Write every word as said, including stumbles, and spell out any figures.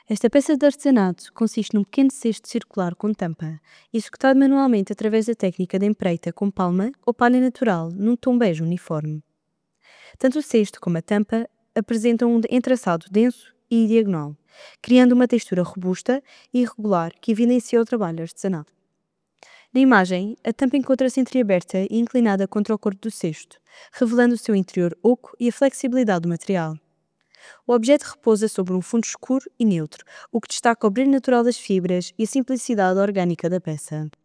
Esta peça de artesanato consiste num pequeno cesto circular com tampa, executado manualmente através da técnica de empreita com palma ou palha natural, num tom bege uniforme. Tanto o cesto como a tampa apresentam um entrelaçado denso e diagonal, criando uma textura robusta e irregular que evidencia o trabalho artesanal. Na imagem, a tampa encontra-se entreaberta e inclinada contra o corpo do cesto, revelando o seu interior oco e a flexibilidade do material. O objeto repousa sobre um fundo escuro e neutro, o que destaca o brilho natural das fibras e a simplicidade orgânica da peça.